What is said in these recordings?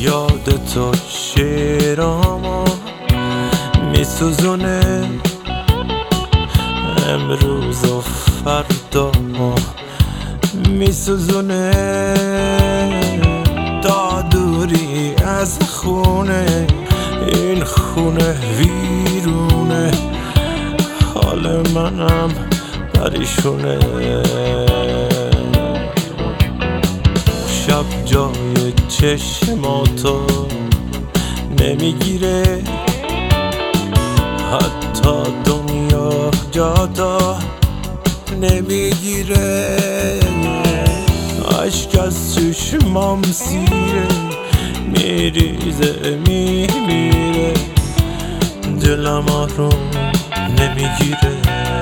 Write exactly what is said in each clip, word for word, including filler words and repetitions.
یاد تو شعرامو میسوزونه، امروز و فردا میسوزونه. تا دوری از خونه، این خونه ویرونه، حال منم پریشونه. شب جای چشماتو نمیگیره، حتی دنیا جاتا نمیگیره. عشق از چشمام سیره، میریزه میمیره، دلم آروم نمیگیره.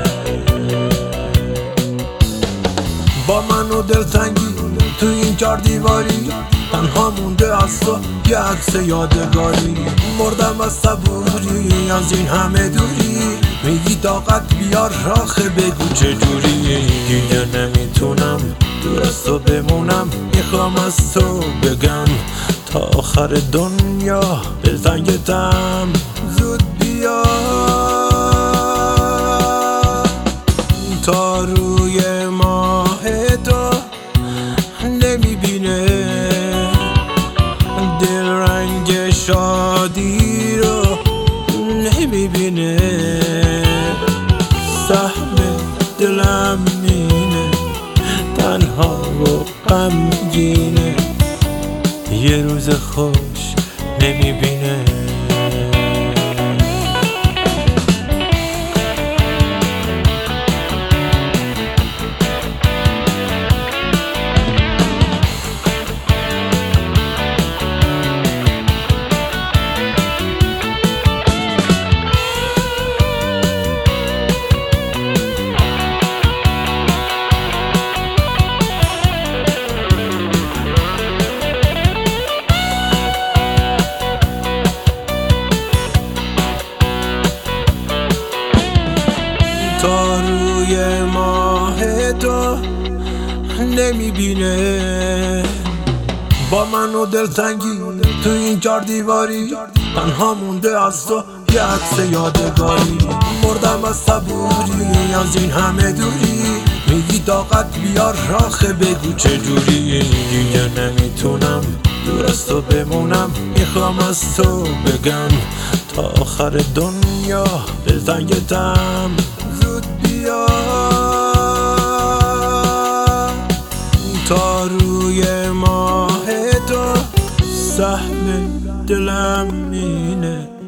با من و دلتنگی تو این چار دیواری، تنها مونده از تو یه عکس یادگاری. مردم از صبوری از این همه دوری، میگی طاقت بیار آخه بگو چجوری. دیگه نمیتونم دور از تو بمونم، میخوام از تو بگم تا آخر دنیا دلتنگتم، زود بیا. تا روی ماه تو نمیبینه، دل رنگ شادی رو نمیبینه. سهم دلم اینه، تنها و غمگینه، یه روز خوش نمیبینه. تا روی ماه تو نمیبینه. با من و دلتنگی تو این چار دیواری، تنها مونده از تو یه عکس یادگاری. مردم از صبوری از این همه دوری، میگی طاقت بیار آخه بگو چجوری. دیگه نمیتونم دور از تو بمونم، میخوام از تو بگم تا آخر دنیا دلتنگتم، زود بیا. تا روی ماه تو سهم دلم اینه،